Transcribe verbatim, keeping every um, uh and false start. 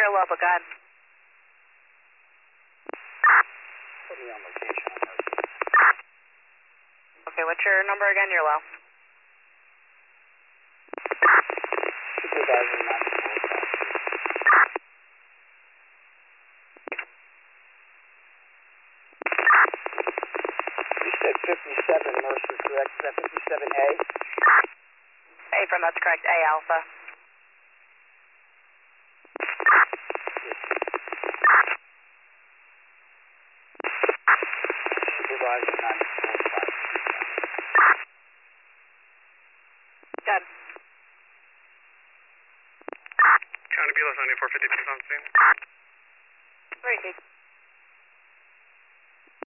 your local, God. Put me on location on Mercy. Okay, what's your number again? You're low. Supervisor nine four five. You said fifty-seven Mercer, correct? Is that fifty-seven A? A from that's correct. A Alpha. Supervisor nine four five. Good. County Bulos ninety-four fifty-two on scene. Three,